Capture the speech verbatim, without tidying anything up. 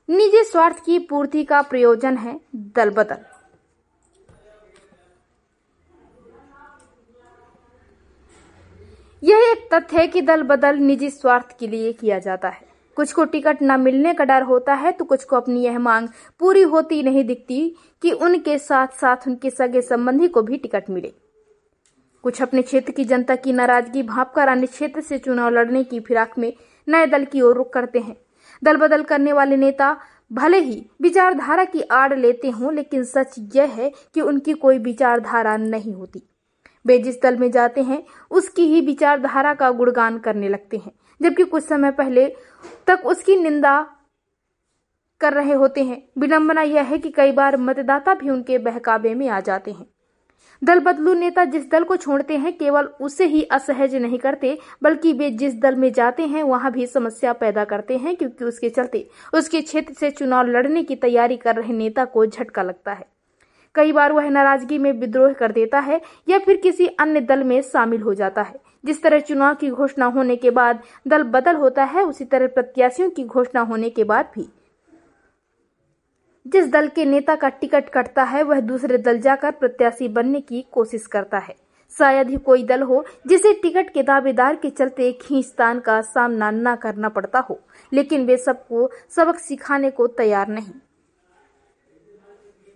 निजी स्वार्थ की पूर्ति का प्रयोजन है दल बदल। यह एक तथ्य है कि दल बदल निजी स्वार्थ के लिए किया जाता है। कुछ को टिकट न मिलने का डर होता है तो कुछ को अपनी यह मांग पूरी होती नहीं दिखती कि उनके साथ साथ उनके सगे संबंधी को भी टिकट मिले। कुछ अपने क्षेत्र की जनता की नाराजगी भांपकर अन्य क्षेत्र से चुनाव लड़ने की फिराक में नए दल की ओर रुख करते हैं। दल बदल करने वाले नेता भले ही विचारधारा की आड़ लेते हों, लेकिन सच यह है कि उनकी कोई विचारधारा नहीं होती। वे जिस दल में जाते हैं उसकी ही विचारधारा का गुणगान करने लगते हैं, जबकि कुछ समय पहले तक उसकी निंदा कर रहे होते हैं। विडंबना यह है कि कई बार मतदाता भी उनके बहकावे में आ जाते हैं। दल बदलू नेता जिस दल को छोड़ते हैं केवल उसे ही असहज नहीं करते, बल्कि वे जिस दल में जाते हैं वहां भी समस्या पैदा करते हैं, क्योंकि उसके चलते उसके क्षेत्र से चुनाव लड़ने की तैयारी कर रहे नेता को झटका लगता है। कई बार वह नाराजगी में विद्रोह कर देता है या फिर किसी अन्य दल में शामिल हो जाता है। जिस तरह चुनाव की घोषणा होने के बाद दल बदल होता है, उसी तरह प्रत्याशियों की घोषणा होने के बाद भी जिस दल के नेता का टिकट कटता है वह दूसरे दल जाकर प्रत्याशी बनने की कोशिश करता है। शायद ही कोई दल हो जिसे टिकट के दावेदार के चलते खींचतान का सामना न करना पड़ता हो, लेकिन वे सबको सबक सिखाने को तैयार नहीं।